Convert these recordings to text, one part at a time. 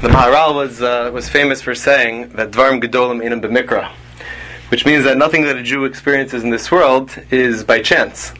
The Maharal was famous for saying that Dvarim Gedolim Einam B'Mikra, which means that nothing that a Jew experiences in this world is by chance.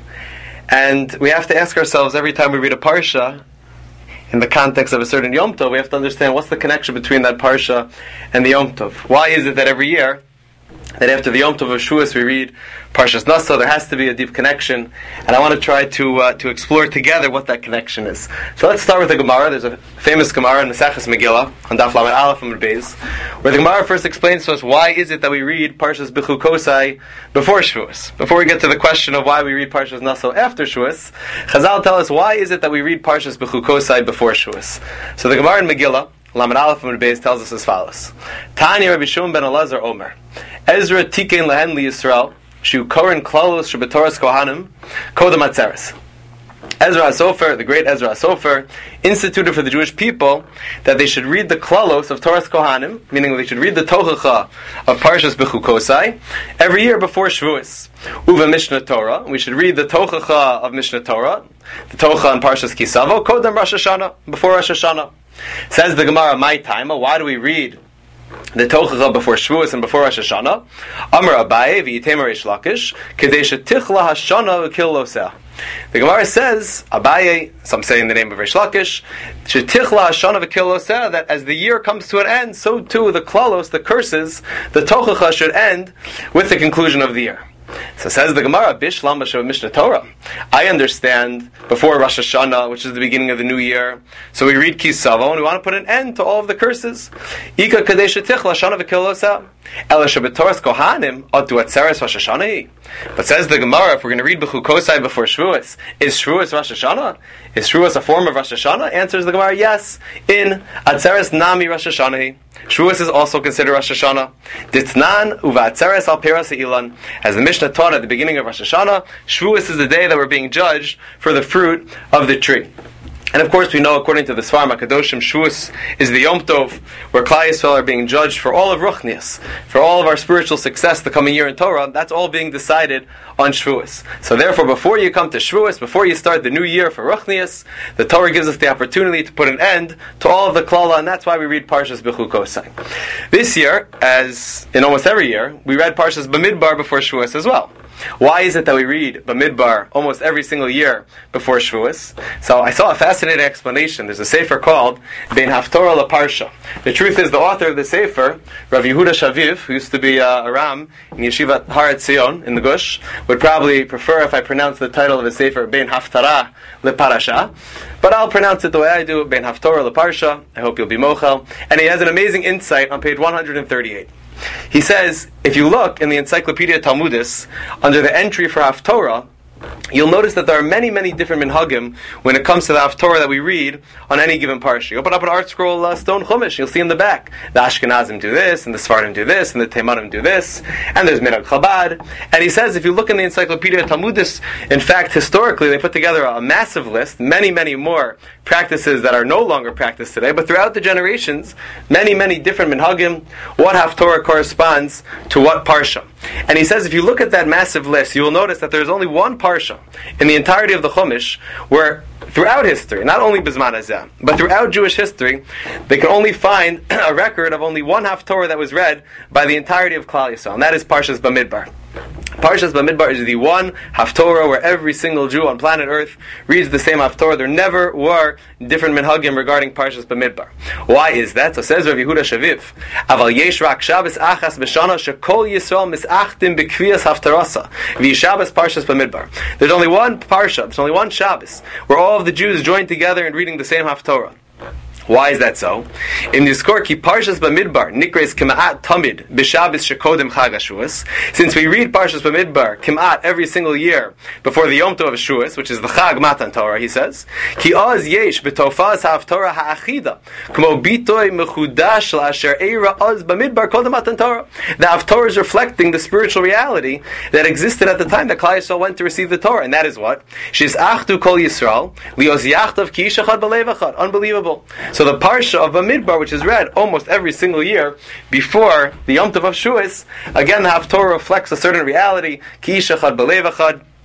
And we have to ask ourselves every time we read a parsha, in the context of a certain Yom Tov, we have to understand what's the connection between that parsha and the Yom Tov. Why is it that every year, that after the Yom Tov of Shavuos we read Parshas Nasa? There has to be a deep connection, and I want to try to explore together what that connection is. So let's start with the Gemara. There's a famous Gemara in Maseches Megillah on Daf Lamed Aleph Amud Beis, where the Gemara first explains to us why is it that we read Parshas Bechukosai before Shavuos. Before we get to the question of why we read Parshas Nasa after Shavuos, Chazal tell us why is it that we read Parshas Bechukosai before Shavuos. So the Gemara in Megillah Lamed Aleph Amud Beis tells us as follows: Tanya Rabbi Shimon ben Elazar Omer, Ezra Tikein Lehen LiYisrael Shu Koren Klalos Shebetoras Kohanim Kodem Atzeres. Ezra HaSofer, the great Ezra HaSofer, instituted for the Jewish people that they should read the Klalos of Toras Kohanim, meaning they should read the Tochacha of Parshas Bechukosai every year before Shavuos. Uva Mishnah Torah, we should read the Tochacha of Mishnah Torah, the Tochacha on Parshas Kisavo, Kodem Rosh Hashanah, before Rosh Hashanah. Says the Gemara, my time, why do we read the Tochacha before Shavuos and before Rosh Hashanah? Amar Abaye v'yitem Reish Lakish kedei shetichla Hashana v'kil loseh. The Gemara says, Abaye, some say in the name of Reish Lakish, shetichla Hashana v'kil loseh, that as the year comes to an end, so too the klalos, the curses, the Tochacha should end with the conclusion of the year. So says the Gemara, Bishlam B'Shav Mishnah Torah. I understand before Rosh Hashanah, which is the beginning of the new year, so we read Kisavo and we want to put an end to all of the curses. Ika Kadesh Tichla Shana V'Kilosa Ela Shabatoras Kohanim Atu Atzeres Rosh Hashanah. But says the Gemara, if we're going to read Bechukosai before Shavuos, is Shavuos Rosh Hashanah? Is Shavuos a form of Rosh Hashanah? Answers the Gemara, yes. In Atzeres Nami Rosh Hashanah. Shavuos is also considered Rosh Hashanah. Ditnan uva-atzeres al peras ilan. As the Mishnah taught at the beginning of Rosh Hashanah, Shavuos is the day that we're being judged for the fruit of the tree. And of course we know, according to the Sfarim HaKadoshim, Shavuos is the Yom Tov, where Klal Yisrael are being judged for all of Ruchnias, for all of our spiritual success the coming year in Torah. That's all being decided on Shavuos. So therefore, before you come to Shavuos, before you start the new year for Ruchnias, the Torah gives us the opportunity to put an end to all of the Klala, and that's why we read Parshas Bechukosai. This year, as in almost every year, we read Parshas Bamidbar before Shavuos as well. Why is it that we read Bamidbar almost every single year before Shavuos? So I saw a fascinating explanation. There's a sefer called Bein Haftorah LaParsha. The truth is, the author of the sefer, Rav Yehuda Shaviv, who used to be a Ram in Yeshivat Har Etzion in the Gush, would probably prefer if I pronounce the title of the sefer Bein Haftarah LeParasha, but I'll pronounce it the way I do, Bein Haftorah LaParsha. I hope you'll be mochel. And he has an amazing insight on page 138. He says, if you look in the Encyclopedia Talmudis, under the entry for Haftorah, you'll notice that there are many, many different minhagim when it comes to the Haftorah that we read on any given parsha. You open up an art scroll stone chumash, you'll see in the back, the Ashkenazim do this, and the Sephardim do this, and the Teimanim do this, and there's Minhag Chabad. And he says, if you look in the Encyclopedia Talmudis, in fact, historically, they put together a massive list, many, many more practices that are no longer practiced today, but throughout the generations, many, many different minhagim, what Haftorah corresponds to what parsha. And he says, if you look at that massive list, you will notice that there's only one parsha in the entirety of the Chumash where throughout history, not only Bizman Hazeh, but throughout Jewish history, they can only find a record of only one Haftorah that was read by the entirety of Klal Yisrael, and that is Parshas Bamidbar. Parshas Bamidbar is the one Haftorah where every single Jew on planet Earth reads the same Haftorah. There never were different minhagim regarding Parshas Bamidbar. Why is that? So says Rav Yehuda Shaviv, Aval yesh rak Shabbos achas b'shana shekol Yisrael misachtim b'kviyas Haftarasa v'yishabbos Parshas Bamidbar. There's only one Parsha, there's only one Shabbos, where all of the Jews join together in reading the same Haftorah. Why is that so? In Nizkor ki Parshas Bamidbar nikres Kim'at Tamid b'Shabbos shekodem Chag HaShavuos. Since we read Parshas Bamidbar Kim'at every single year before the Yom Tov of Shavuos, which is the Chag Matan Torah, he says, ki oz yesh b'tofas haftorah ha'achida k'mo bitoy mechudash la'asher eira oz Bamidbar kodem Matan Torah. The Haftorah is reflecting the spiritual reality that existed at the time that Klal Yisrael went to receive the Torah, and that is what? She's achtu kol Yisrael li'oz yachtav ki ish echad b'lev echad. Unbelievable. So the Parsha of Bamidbar, which is read almost every single year before the Yom Tov of Shavuos, again the Haftorah reflects a certain reality, Ki ish echad b'lev echad,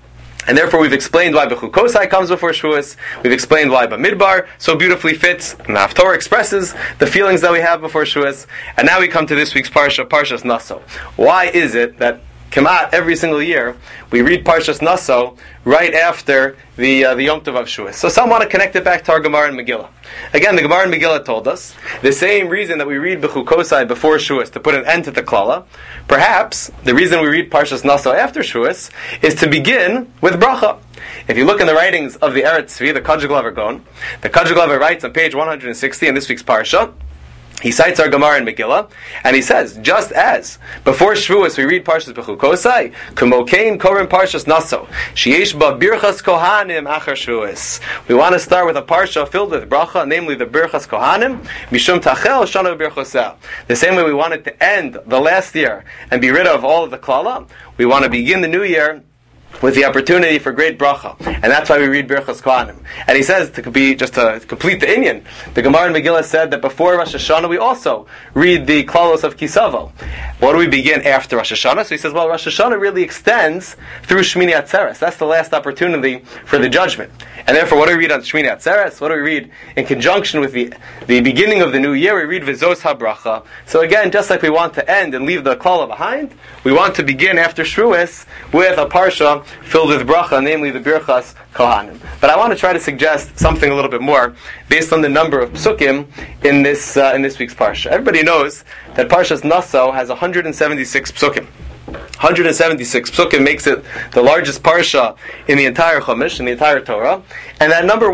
And therefore we've explained why Bechukosai comes before Shavuos. We've explained why Bamidbar so beautifully fits, and the Haftorah expresses the feelings that we have before Shavuos. And now we come to this week's Parsha, Parshas Naso. Why is it that Kemat, every single year, we read Parshas Naso right after the Yom Tov of Shavuos? So some want to connect it back to our Gemara and Megillah. Again, the Gemara and Megillah told us the same reason that we read Bechukosai before Shavuos, to put an end to the Klala. Perhaps the reason we read Parshas Naso after Shavuos is to begin with bracha. If you look in the writings of the Eretz Tzvi, the Kajaglaver Gon, the Kajaglaver writes on page 160 in this week's Parsha, he cites our Gemara and Megillah, and he says, just as before Shavuos we read Parshas Bechukosai, Kumokein Korim Parshas Naso, Sheyesh Ba Birchas Kohanim Achar Shavuos. We want to start with a parsha filled with bracha, namely the Birchas Kohanim, Mishum Tachel Shana Birchosel. The same way we wanted to end the last year and be rid of all of the klala, we want to begin the new year with the opportunity for great bracha, and that's why we read Birchas Kohanim. And he says, to complete the inyan, the Gemara and Megillah said that before Rosh Hashanah we also read the klalos of Kisavo. What do we begin after Rosh Hashanah? So he says, well, Rosh Hashanah really extends through Shmini Atzeres. That's the last opportunity for the judgment. And therefore, what do we read on Shmini Atzeres? What do we read in conjunction with the beginning of the new year? We read Vizos HaBracha. So again, just like we want to end and leave the klala behind, we want to begin after Shavuos with a parsha filled with bracha, namely the Birchas Kohanim. But I want to try to suggest something a little bit more based on the number of psukim in this week's parsha. Everybody knows that Parshas Naso has 176 psukim. 176 psukim makes it the largest parsha in the entire Chumash, in the entire Torah. And that number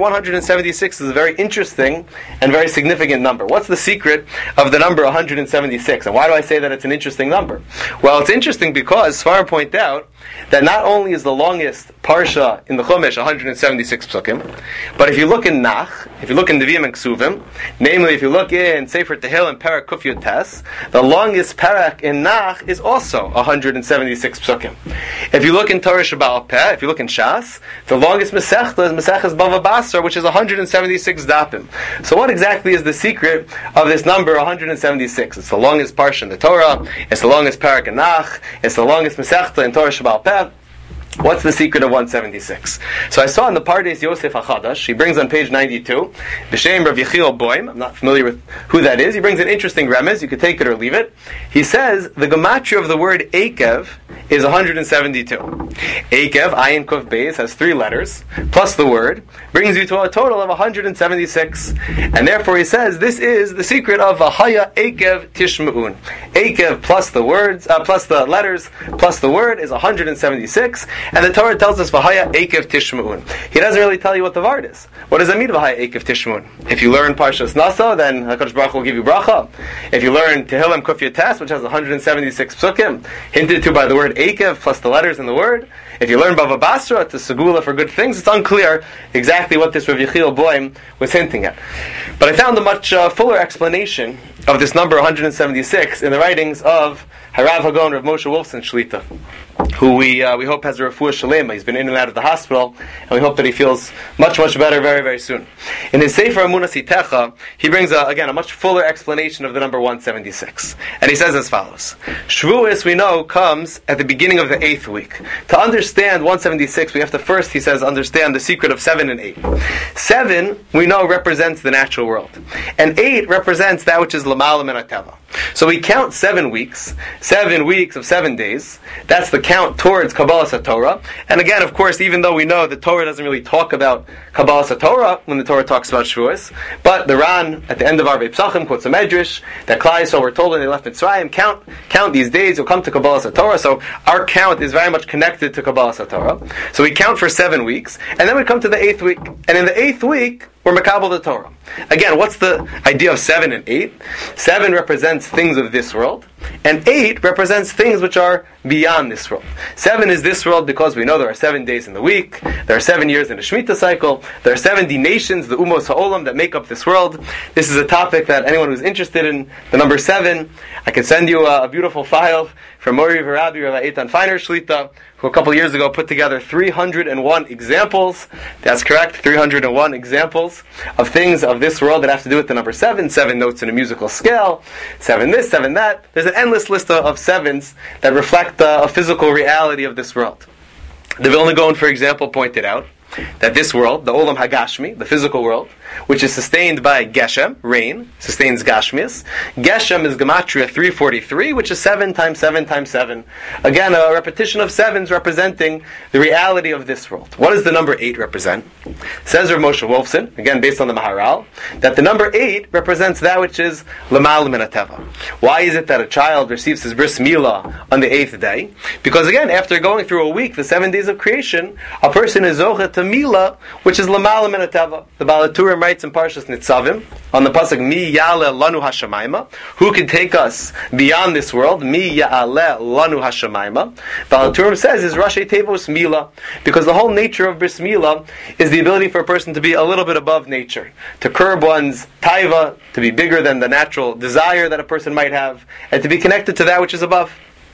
176 is a very interesting and very significant number. What's the secret of the number 176? And why do I say that it's an interesting number? Well, it's interesting because Sfarim point out that not only is the longest parsha in the Chumash 176 psukim, but if you look in Nach, if you look in Nevi'im and Ksuvim, namely if you look in Sefer Tehillim and Parak Kuf Yud Tes, the longest parak in Nach is also 176 psukim. If you look in Torah Shebaal Peh, if you look in Shas, the longest Masechta is Maseches Bava Basra, which is 176 dapim. So what exactly is the secret of this number 176? It's the longest parsha in the Torah, it's the longest parak in Nach, it's the longest Masechta in Torah Shebaal Peh. What's the secret of 176? So I saw in the Pardes Yosef HaChadash, he brings on page 92, B'Shem Rav Yechiel Boim, I'm not familiar with who that is, he brings an interesting remez, you could take it or leave it. He says, the gematria of the word Ekev is 172. Ekev, Ayin Kuf Beis, has 3 letters, plus the word, brings you to a total of 176. And therefore he says, this is the secret of Vahaya Ekev Tishma'un. Ekev plus the words, plus the letters, plus the word is 176. And the Torah tells us V'haya Ekev Tishma'un. He doesn't really tell you what the word is. What does it mean V'haya Ekev Tishma'un? If you learn Parshas Naso, then HaKadosh Baruch Hu will give you bracha. If you learn Tehillim Kuf Yud Tes, which has 176 psukim, hinted to by the word Ekev plus the letters in the word. If you learn Bava Basra, it's a segula for good things. It's unclear exactly what this Rav Yechiel Boim was hinting at. But I found a much fuller explanation of this number 176 in the writings of Harav Hagon Rav Moshe Wolfson Shlita, who we hope has a refuah shalema. He's been in and out of the hospital, and we hope that he feels much, much better very, very soon. In his Sefer Emunas Itecha, he brings, a much fuller explanation of the number 176. And he says as follows. Shavuos, we know, comes at the beginning of the 8th week. To understand 176, we have to first, he says, understand the secret of 7 and 8. 7, we know, represents the natural world. And 8 represents that which is L'malam and Ateva. So we count 7 weeks of 7 days. That's the count towards Kabbalas HaTorah. And again, of course, even though we know the Torah doesn't really talk about Kabbalas HaTorah when the Torah talks about Shavuos, but the Ran, at the end of Arvei Psachim, quotes a Medrash, that Klal Yisrael were told when they left Mitzrayim, count these days, you'll come to Kabbalas HaTorah. So our count is very much connected to Kabbalas HaTorah. So we count for 7 weeks, and then we come to the 8th week. And in the 8th week, we're Mekabel the Torah. Again, what's the idea of 7 and 8? 7 represents things of this world, and 8 represents things which are beyond this world. 7 is this world because we know there are 7 days in the week, there are 7 years in the Shemitah cycle, there are 70 nations, the Umos HaOlam, that make up this world. This is a topic that anyone who's interested in the number 7, I can send you a beautiful file from Mori V'Rabbi Rav Eitan Feiner Shlita, who a couple years ago put together 301 examples. That's correct, 301 examples of things of this world that have to do with the number 7. 7 notes in a musical scale, 7 this, 7 that. There's an endless list of 7s that reflect a physical reality of this world. The Vilna Gaon, for example, pointed out that this world, the Olam Hagashmi, the physical world, which is sustained by Geshem, rain, sustains Gashmias. Geshem is Gematria 343, which is 7 times 7 times 7. Again, a repetition of sevens representing the reality of this world. What does the number 8 represent? Says Rav Moshe Wolfson, again based on the Maharal, that the number 8 represents that which is L'mal min hateva. Why is it that a child receives his bris milah on the 8th day? Because again, after going through a week, the 7 days of creation, a person is zoche to milah, which is L'mal min hateva. The Baal HaTurim writes in Parshas Nitzavim on the pasuk Mi Ya'ale Lanu Hashamayma, who can take us beyond this world? Mi Ya'ale Lanu Hashamayma. Baal HaTurim says is Rashi Tevos Mila, because the whole nature of bris milah is the ability for a person to be a little bit above nature, to curb one's taiva, to be bigger than the natural desire that a person might have, and to be connected to that which is above.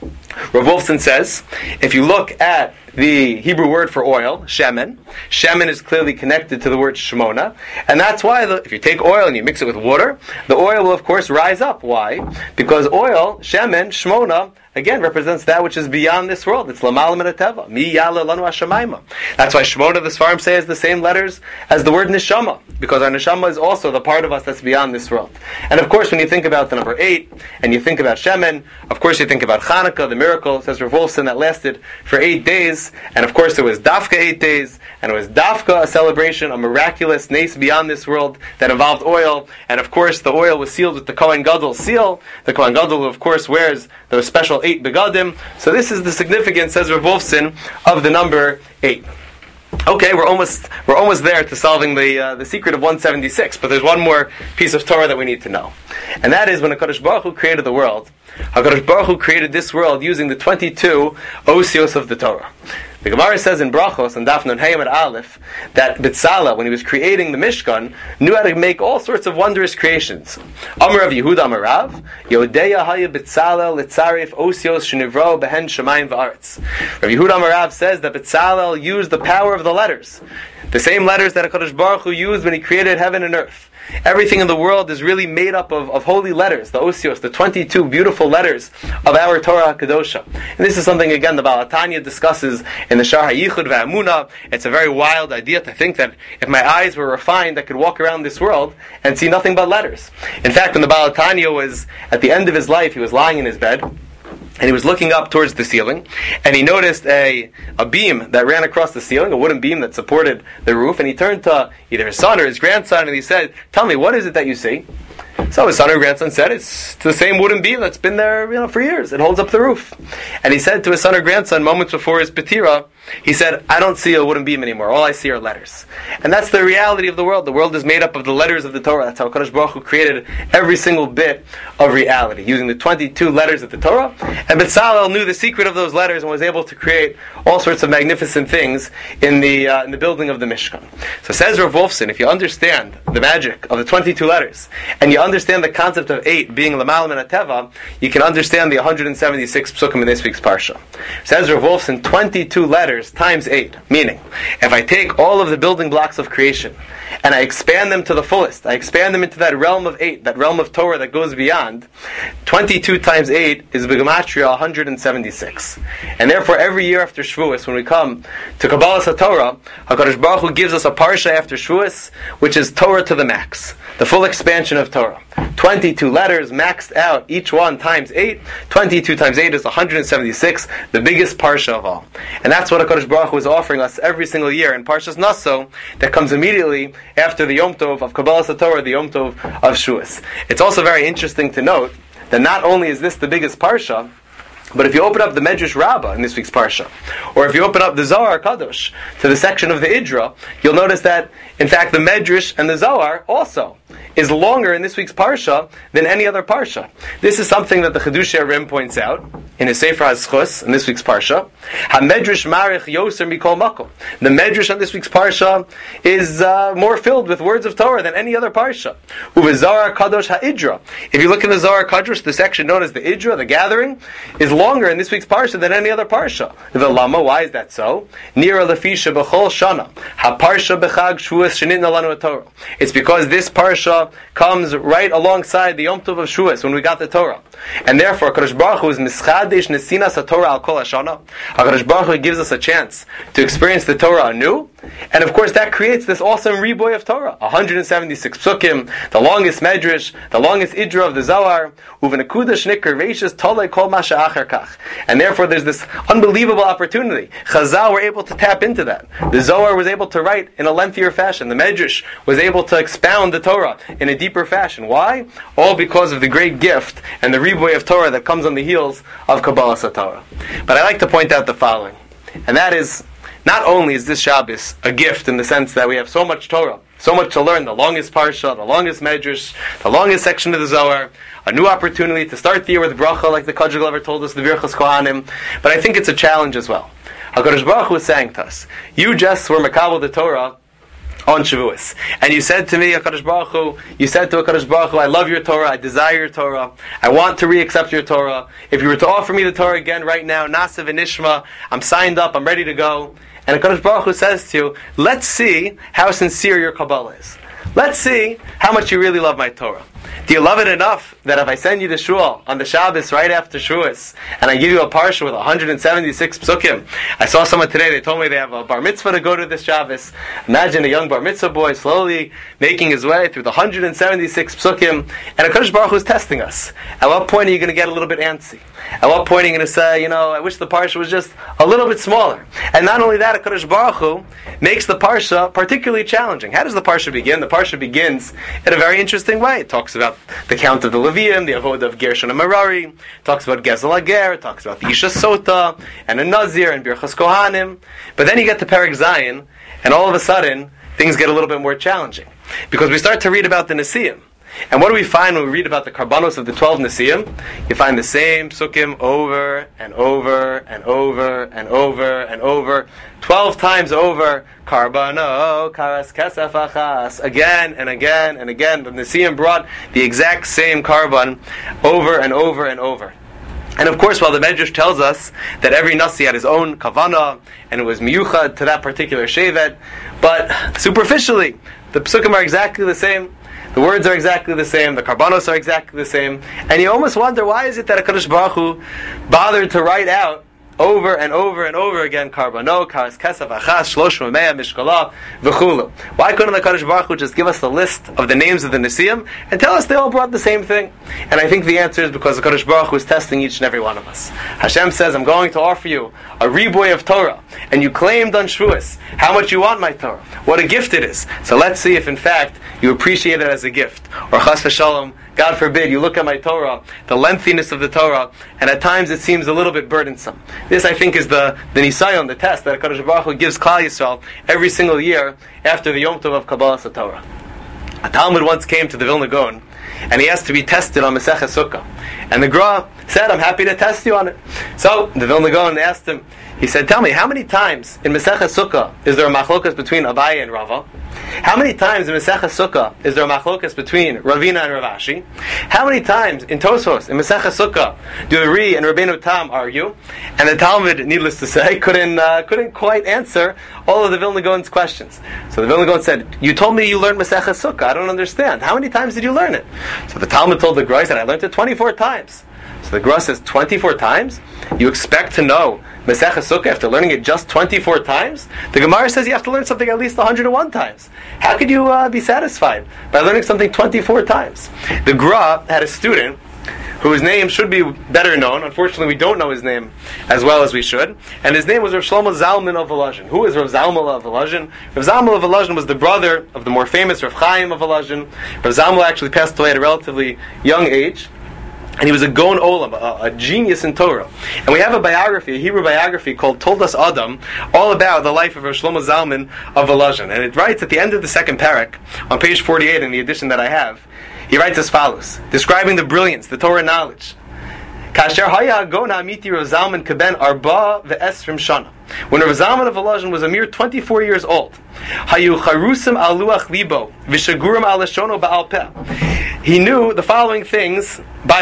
Rav Wolfson says, if you look at the Hebrew word for oil, shemen is clearly connected to the word shmona, and that's why if you take oil and you mix it with water, the oil will of course rise up. Why? Because oil, shemen, shmona, again represents that which is beyond this world. It's l'mal min hateva. Mi ya'ale lanu hashamayma. That's why shmona, the Sfarim say, has the same letters as the word neshama, because our neshama is also the part of us that's beyond this world. And of course, when you think about the number 8, and you think about shemen, of course you think about Chanukah, the miracle, says Rav Wolfson, that lasted for 8 days, and of course it was dafka 8 days, and it was dafka, a celebration, a miraculous nace beyond this world that involved oil, and of course the oil was sealed with the Kohen Gadol seal, the Kohen Gadol who of course wears those special 8 begadim. So this is the significance, says Rav Wolfson, of the number 8. Okay, we're almost there to solving the secret of 176, but there's one more piece of Torah that we need to know. And that is when HaKadosh Baruch Hu created the world, HaKadosh Baruch Hu created this world using the 22 osios of the Torah. The Gemara says in Brachos, and Daf Nun Hey Amud Aleph, that Bitzala, when he was creating the Mishkan, knew how to make all sorts of wondrous creations. Amar Rav Yehuda Amar Rav, Yodeya Haya Bitzalel Litzarif Osios Shenivro Behen Shemayim V'Aretz. Rav Yehuda Amar Rav says that Bitzalel used the power of the letters, the same letters that HaKadosh Baruch Hu used when he created heaven and earth. Everything in the world is really made up of holy letters, the osios, the 22 beautiful letters of our Torah HaKadosha. And this is something, again, the Baal HaTanya discusses in the Shar HaYichud V'Amunah. It's a very wild idea to think that if my eyes were refined, I could walk around this world and see nothing but letters. In fact, when the Baal HaTanya was at the end of his life, he was lying in his bed, and he was looking up towards the ceiling, and he noticed a beam that ran across the ceiling, a wooden beam that supported the roof, and he turned to either his son or his grandson, and he said, "Tell me, what is it that you see?" So his son or grandson said, "It's the same wooden beam that's been there, for years. It holds up the roof." And he said to his son or grandson, moments before his Petira, he said, "I don't see a wooden beam anymore. All I see are letters." And that's the reality of the world. The world is made up of the letters of the Torah. That's how HaKadosh Baruch Hu created every single bit of reality, using the 22 letters of the Torah. And Betzalel knew the secret of those letters and was able to create all sorts of magnificent things in the building of the Mishkan. So says Rav Wolfson, if you understand the magic of the 22 letters, and you understand the concept of 8 being L'mal min hateva, you can understand the 176 psukim in this week's Parsha. Says Rav Wolfson, 22 letters times 8, meaning, if I take all of the building blocks of creation, and I expand them to the fullest, I expand them into that realm of 8, that realm of Torah that goes beyond, 22 times 8 is B'Gematria 176. And therefore, every year after Shavuos, when we come to Kabbalas HaTorah, HaKadosh Baruch Hu gives us a Parsha after Shavuos, which is Torah to the max, the full expansion of Torah. 22 letters maxed out, each one times 8. 22 times 8 is 176, the biggest Parsha of all. And that's what HaKadosh Baruch Hu is offering us every single year in Parshas Naso, that comes immediately after the Yom Tov of Kabbalas HaTorah, the Yom Tov of Shavuos. It's also very interesting to note that not only is this the biggest Parsha, but if you open up the Medrash Rabbah in this week's Parsha, or if you open up the Zohar Kadosh to the section of the Idra, you'll notice that, in fact, the Medrash and the Zohar also is longer in this week's Parsha than any other Parsha. This is something that the Chedushei Rim points out in his Sefer HaZchus in this week's Parsha. HaMedrash Marich Yoser Mikol Makom. The Medrash on this week's Parsha is more filled with words of Torah than any other Parsha. Uvezohar Kadosh HaIdra. If you look in the Zohar Kadosh, the section known as the Idra, the gathering, is longer in this week's Parsha than any other Parsha. The Lama, why is that so? Nira Lefisha B'chol Shana. HaParsha B'chag Shavuos Shenitna Lanu Torah. It's because this Parsha Parsha comes right alongside the Yom Tov of Shavuos when we got the Torah. And therefore, HaKadosh Baruch Hu is Mischadesh Nesinas HaTorah Al Kol HaShana. HaKadosh Baruch Hu gives us a chance to experience the Torah anew. And of course, that creates this awesome riboy of Torah. 176 psukim, the longest medrash, the longest idra of the Zohar. And therefore, there's this unbelievable opportunity. Chazal were able to tap into that. The Zohar was able to write in a lengthier fashion. The Medrash was able to expound the Torah in a deeper fashion. Why? All because of the great gift and the riboy of Torah that comes on the heels of Kabbalas HaTorah. But I like to point out the following, and that is, not only is this Shabbos a gift in the sense that we have so much Torah, so much to learn, the longest Parsha, the longest Medrash, the longest section of the Zohar, a new opportunity to start the year with bracha, like the Kajal Lever told us, the Birchas Kohanim, but I think it's a challenge as well. HaKadosh Baruch Hu is saying to us, you just were Makabel the Torah on Shavuos, and you said to me, HaKadosh Baruch Hu, you said to HaKadosh Baruch Hu, I love your Torah, I desire your Torah, I want to re-accept your Torah. If you were to offer me the Torah again right now, Nasa v'nishma, I'm signed up, I'm ready to go. And HaKadosh Baruch Hu says to you, let's see how sincere your Kabbalah is. Let's see how much you really love my Torah. Do you love it enough that if I send you to Shul on the Shabbos right after Shavuos, and I give you a Parsha with 176 psukim? I saw someone today, they told me they have a bar mitzvah to go to this Shabbos. Imagine a young bar mitzvah boy slowly making his way through the 176 psukim, and HaKadosh Baruch Hu is testing us. At what point are you going to get a little bit antsy? At what point are you going to say, I wish the Parsha was just a little bit smaller? And not only that, HaKadosh Baruch Hu makes the Parsha particularly challenging. How does the Parsha begin? The Parsha begins in a very interesting way. It talks about the count of the Levium, the Avodah of Gershon and Merari, talks about Gezel Ager, talks about the Isha Sota, and a Nazir, and Birchas Kohanim. But then you get to Perek Zayin, and all of a sudden, things get a little bit more challenging. Because we start to read about the Nesiim. And what do we find when we read about the Karbanos of the 12 Nesiim? You find the same psukim over and over and over and over and over, 12 times over, Karbano, Karas Kesef Achas, again and again and again. The Nesiim brought the exact same Karban over and over and over. And of course, while the Medrash tells us that every Nasi had his own Kavanah, and it was miyuchad to that particular Shevet, but superficially, the psukim are exactly the same. The words are exactly the same, the karbanos are exactly the same, and you almost wonder, why is it that HaKadosh Baruch Hu bothered to write out over and over and over again, Karbano, Karas Kesef Achas, Shlosh Mea, Mishkala, V'chulu. Why couldn't the HaKadosh Baruch Hu just give us the list of the names of the Nesiim and tell us they all brought the same thing? And I think the answer is because the HaKadosh Baruch Hu is testing each and every one of us. Hashem says, I'm going to offer you a riboy of Torah, and you claimed on Shavuos how much you want my Torah, what a gift it is. So let's see if in fact you appreciate it as a gift. Or chas v'shalom, God forbid, you look at my Torah, the lengthiness of the Torah, and at times it seems a little bit burdensome. This, I think, is the nisayon, the test that HaKadosh Baruch Hu gives Klal Yisrael every single year after the Yom Tov of Kabbalas HaTorah. A Talmud once came to the Vilna Gaon, and he asked to be tested on Maseches Sukkah. And the Gra said, I'm happy to test you on it. So the Vilna Gaon asked him, he said, tell me, how many times in Maseches Sukkah is there a machlokas between Abaye and Rava? How many times in Maseches Sukkah is there a machlokas between Ravina and Rav Ashi? How many times in Tosfos, in Maseches Sukkah, do the Ri and Rabbeinu Tam argue? And the Talmud, needless to say, couldn't quite answer all of the Vilna Gaon's questions. So the Vilna Gaon said, you told me you learned Maseches Sukkah. I don't understand. How many times did you learn it? So the Talmud told the Gra, he said, I learned it 24 times. So the Gra says, 24 times? You expect to know Maseches Sukkah after learning it just 24 times? The Gemara says you have to learn something at least 101 times. How could you be satisfied by learning something 24 times? The Gra had a student whose name should be better known. Unfortunately, we don't know his name as well as we should. And his name was Rav Shlomo Zalman of Volozhin. Who is Rav Zalman of Volozhin? Rav Zalman of Volozhin was the brother of the more famous Rav Chaim of Volozhin. Rav Zalman actually passed away at a relatively young age. And he was a Gon Olam, a genius in Torah. And we have a biography, a Hebrew biography called Toldas Adam, all about the life of Rav Shlomo Zalman of Volozhin. And it writes at the end of the second parak, on page 48 in the edition that I have, he writes as follows, describing the brilliance, the Torah knowledge. Kasher haya Gon ha'amiti Rav Zalman keben arba ve'esrim shana. When Rav Zalman of Volozhin was a mere 24 years old, hayu charusim al luach libo v'shagurim al leshono ba'al peh. He knew the following things by heart.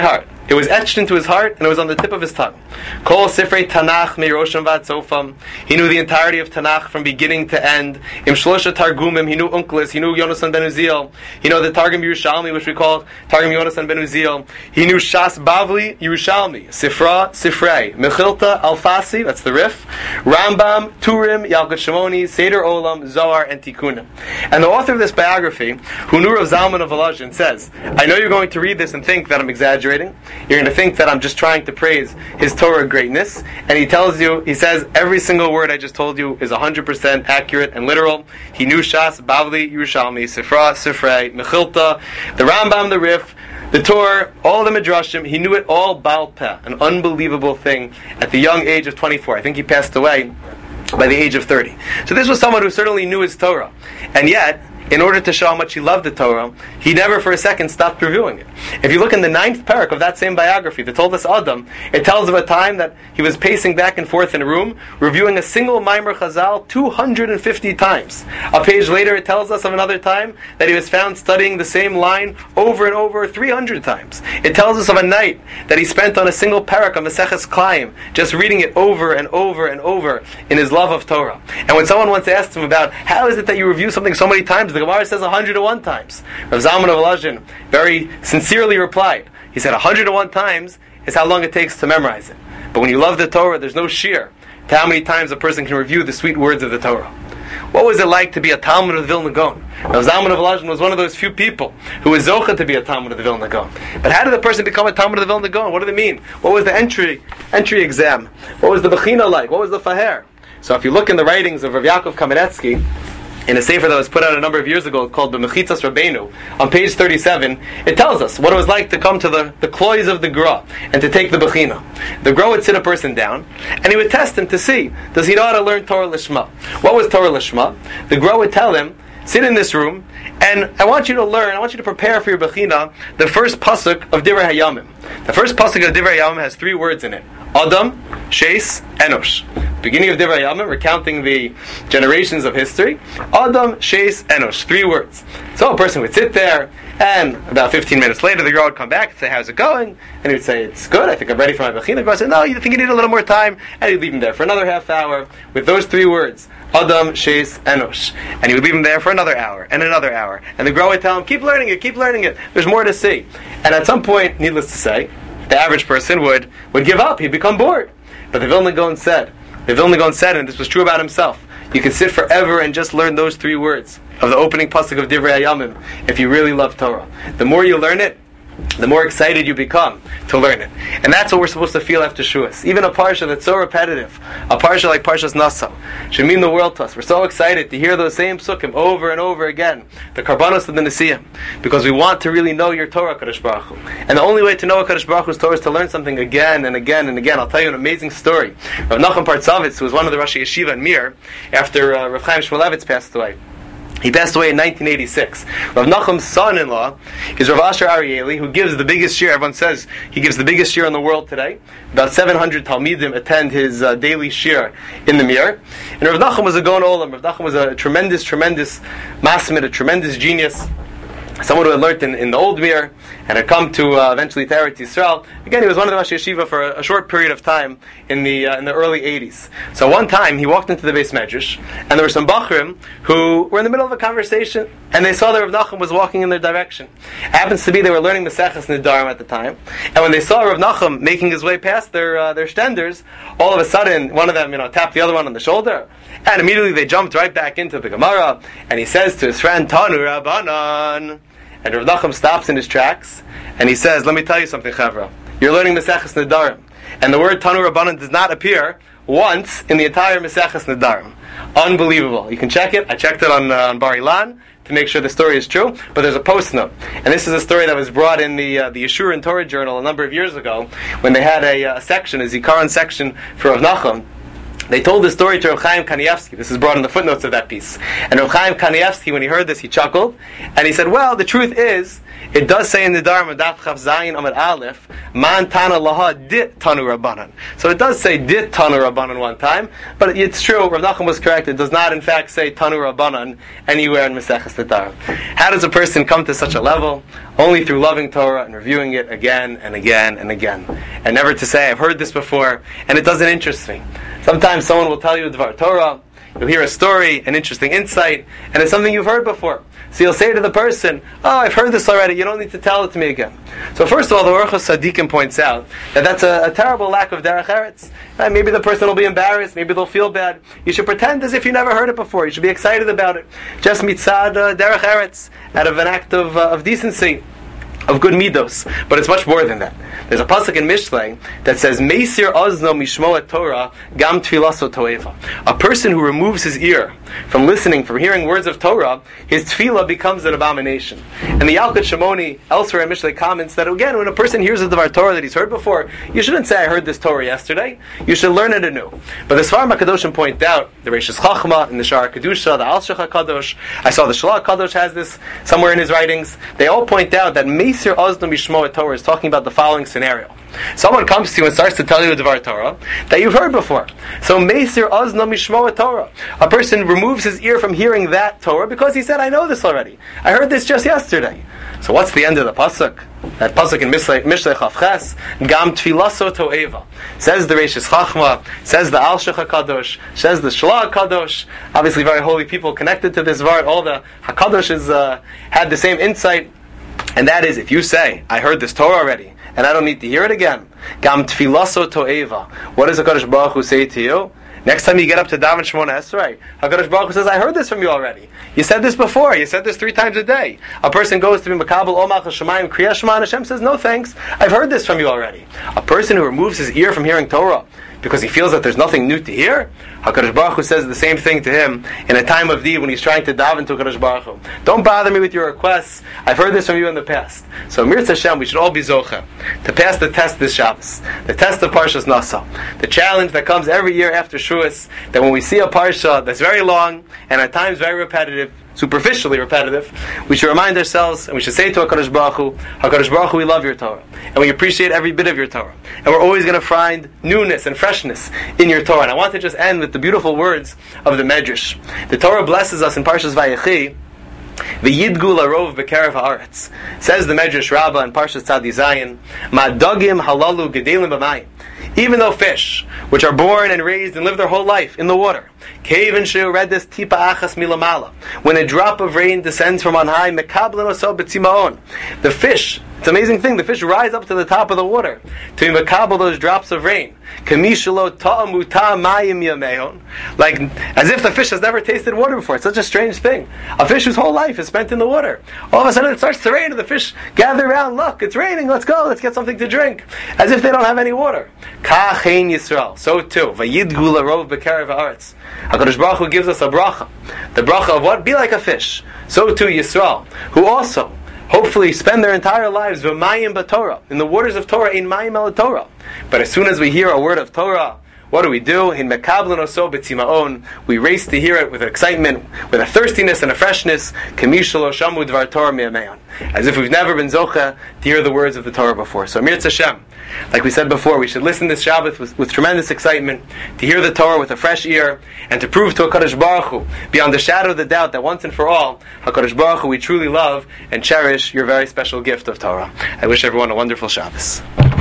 It was etched into his heart, and it was on the tip of his tongue. Kol Sifrei Tanakh Me'rosham Vad Sofam. He knew the entirety of Tanakh from beginning to end. Im Shlosha Targumim. He knew Unklis. He knew Yonasan ben Uziel. He knew the Targum Yerushalmi, which we call Targum Yonasan ben Uziel. He knew Shas Bavli Yerushalmi, Sifra Sifrei, Mechilta Alfasi. That's the Rif. Rambam, Turim, Yalkut Shimoni, Seder Olam, Zohar, and Tikkunim. And the author of this biography, who knew Rav Zalman of Volozhin, says, I know you're going to read this and think that I'm exaggerating. You're going to think that I'm just trying to praise his Torah greatness. And he tells you, he says, every single word I just told you is 100% accurate and literal. He knew Shas, Bavli, Yerushalmi, Sifra, Sifrei, Mechilta, the Rambam, the Rif, the Torah, all the Midrashim. He knew it all Baal Peh, an unbelievable thing at the young age of 24. I think he passed away by the age of 30. So this was someone who certainly knew his Torah. And yet, in order to show how much he loved the Torah, he never for a second stopped reviewing it. If you look in the 9th parak of that same biography, the Toldos Adam, it tells of a time that he was pacing back and forth in a room, reviewing a single Maimer Chazal 250 times. A page later it tells us of another time that he was found studying the same line over and over 300 times. It tells us of a night that he spent on a single parak of Maseches Klaim, just reading it over and over and over in his love of Torah. And when someone once asked him about, how is it that you review something so many times, the Gemara says 101 times. Rav Zalman of Volozhin very sincerely replied. He said 101 times is how long it takes to memorize it. But when you love the Torah, there's no sheer to how many times a person can review the sweet words of the Torah. What was it like to be a Talmud of the Vilna Gaon? Rav Zalman of Volozhin was one of those few people who was zocha to be a Talmud of the Vilna Gaon. But how did a person become a Talmud of the Vilna Gaon? What did it mean? What was the entry exam? What was the Bechina like? What was the Faher? So if you look in the writings of Rav Yaakov Kamenetsky, in a sefer that was put out a number of years ago called B'Mechitzas Rabbeinu, on page 37, it tells us what it was like to come to the cloys of the Gra and to take the Bechina. The Gra would sit a person down, and he would test him to see, does he know how to learn Torah Lishma? What was Torah Lishma? The Gra would tell him, sit in this room, and I want you to prepare for your Bechina the first pasuk of Divrei Hayamim. The first pasuk of Divrei Hayamim has 3 words in it. Adam, Sheis, Enosh. Beginning of Divrei Hayamim, recounting the generations of history. Adam, Sheis, Enosh. 3 words. So a person would sit there, and about 15 minutes later, the girl would come back and say, how's it going? And he would say, it's good, I think I'm ready for my Bechina. The girl would say, no, you think you need a little more time? And he'd leave him there for another half hour with those 3 words. Adam, Sheis, Enosh. And he would leave him there for another hour, and another hour. And the girl would tell him, keep learning it. There's more to see. And at some point, needless to say, the average person would give up. He'd become bored. But the Vilna Gaon said, and this was true about himself, you can sit forever and just learn those 3 words of the opening pasuk of Divrei Hayamim if you really love Torah. The more you learn it, the more excited you become to learn it. And that's what we're supposed to feel after Shuas. Even a parsha that's so repetitive, a parsha like Parshas Naso, should mean the world to us. We're so excited to hear those same psukim over and over again, the Karbanos of the Nesiyim, because we want to really know your Torah, Kadosh Baruch Hu. And the only way to know Kadosh Baruch Hu's Torah is to learn something again and again and again. I'll tell you an amazing story. Rav Nachum Partzovitz, who was one of the Rosh Yeshiva in Mir, after Rav Chaim Shmulevitz passed away. He passed away in 1986. Rav Nachum's son-in-law is Rav Asher Arieli, who gives the biggest shir. Everyone says he gives the biggest shir in the world today. About 700 Talmidim attend his daily shir in the Mir. And Rav Nachum was a Gaon Olam. Rav Nachum was a tremendous masmid, a tremendous genius. Someone who had learned in the Old Mir and had come to eventually to Eretz Yisrael. Again, he was one of the Rosh Yeshiva for a short period of time in the early 80s. So one time he walked into the Beis Medrash, and there were some Bachrim who were in the middle of a conversation, and they saw that Rav Nachum was walking in their direction. It happens to be they were learning Maseches Nedarim at the time, and when they saw Rav Nachum making his way past their shtenders, all of a sudden one of them tapped the other one on the shoulder, and immediately they jumped right back into the Gemara, and he says to his friend, Tanu Rabbanan. And Rav Nachum stops in his tracks, and he says, let me tell you something, Chavra. You're learning Maseches Nedarim. And the word Tanu Rabbanan does not appear once in the entire Maseches Nedarim. Unbelievable. You can check it. I checked it on Bar Ilan to make sure the story is true, but there's a post note. And this is a story that was brought in the Yeshua and Torah Journal a number of years ago, when they had a section, a Zikaron section for Rav Nachum. They told this story to Rav Chaim Kanievsky. This is brought in the footnotes of that piece. And Rav Chaim Kanievsky, when he heard this, he chuckled, and he said, well, the truth is, it does say in the Dharma, Daf Chav Zayin Amud Aleph, Man Tana Laha Dit Tanu Rabbanan. So it does say Dit Tanu Rabbanan one time, but it's true, Rav Nachum was correct, it does not in fact say Tanu Rabbanan anywhere in Maseches Nedarim. How does a person come to such a level? Only through loving Torah and reviewing it again and again and again. And never to say, I've heard this before, and it doesn't interest me. Sometimes someone will tell you Dvar Torah, you'll hear a story, an interesting insight, and it's something you've heard before. So you'll say to the person, oh, I've heard this already, you don't need to tell it to me again. So first of all, the Orchos Tzadikim points out that that's a terrible lack of derech eretz. Maybe the person will be embarrassed, maybe they'll feel bad. You should pretend as if you never heard it before. You should be excited about it. Just mitzad derech eretz, out of an act of decency, of good midos. But it's much more than that. There's a pasuk in Mishlei that says, Meisir ozno mishmoat Torah gam tfilaso toeva. A person who removes his ear from listening, from hearing words of Torah, his tefillah becomes an abomination. And the Yalkut Shimoni elsewhere in Mishlei comments that again, when a person hears a Dvar Torah that he's heard before, you shouldn't say, I heard this Torah yesterday. You should learn it anew. But the Sfarim HaKadoshim point out, the Reishis Chachma, and the Sha'ar Kedusha, the Al Shech HaKadosh, I saw the Shalach HaKadosh has this somewhere in his writings, they all point out that Meisir ozno mishmoat Torah is talking about the following scenario. Someone comes to you and starts to tell you a Dvar Torah that you've heard before. So Meisir ozno mishmoat Torah. A person removes his ear from hearing that Torah because he said, I know this already. I heard this just yesterday. So what's the end of the pasuk? That pasuk in Mishlei Chav Ches, Gam Tfilaso To'eva. Says the Reishis Chachma, says the Al Shech HaKadosh, says the Shalach HaKadosh. Obviously very holy people connected to this Vart. All the HaKadoshes had the same insight. And that is, if you say, I heard this Torah already, and I don't need to hear it again, Gam Tfilaso To'eva. What does HaKadosh Baruch Hu say to you? Next time you get up to daven Shemona Esrei, HaKadosh Baruch Hu says, I heard this from you already. You said this before. You said this 3 times a day. A person goes to be Makabel Omach Hashemayim Kriya Shema, and Hashem says, no thanks, I've heard this from you already. A person who removes his ear from hearing Torah because he feels that there's nothing new to hear, HaKadosh Baruch Hu says the same thing to him in a time of need when he's trying to daven to HaKadosh Baruch Hu. Don't bother me with your requests. I've heard this from you in the past. So Mirz Hashem, we should all be zocha to pass the test this Shabbos, the test of Parshas Nasa, the challenge that comes every year after Shuas, that when we see a parsha that's very long and at times very repetitive, superficially repetitive, we should remind ourselves and we should say to HaKadosh Baruch Hu, we love your Torah and we appreciate every bit of your Torah, and we're always going to find newness and freshness in your Torah. And I want to just end with the beautiful words of the Medrash. The Torah blesses us in Parshas Vayechi, V'yidgu larov b'kerev haaretz. Says the Medrash Rabbah in Parshas Tzadi Zayin, Ma'dagim halalu gedelim b'mayim. Even though fish, which are born and raised and live their whole life in the water, cave and sheu redes tipa achas milamala, when a drop of rain descends from on high, mekablen oso b'tzimaon. The fish, it's an amazing thing, the fish rise up to the top of the water to mekabel those drops of rain. Kamishalo ta'amuta mayim yamehon. Like, as if the fish has never tasted water before. It's such a strange thing. A fish whose whole life is spent in the water. All of a sudden it starts to rain and the fish gather around, look, it's raining, let's go, let's get something to drink. As if they don't have any water. Ka'chein Yisrael. So too. Vayidgu larov b'kerev haaretz. HaKadosh Baruch Hu gives us a bracha. The bracha of what? Be like a fish. So too Yisrael, who also hopefully spend their entire lives v'mayim b'Torah, in the waters of Torah, in mayim el Torah. But as soon as we hear a word of Torah, what do? In mekablen oso b'tzimaon, we race to hear it with excitement, with a thirstiness and a freshness, kamishalo shamu dvar Torah mi'ameon, as if we've never been zocha to hear the words of the Torah before. So Mirz Hashem, like we said before, we should listen this Shabbat with tremendous excitement, to hear the Torah with a fresh ear, and to prove to HaKadosh Baruch Hu, beyond the shadow of the doubt, that once and for all, HaKadosh Baruch Hu, we truly love and cherish your very special gift of Torah. I wish everyone a wonderful Shabbos.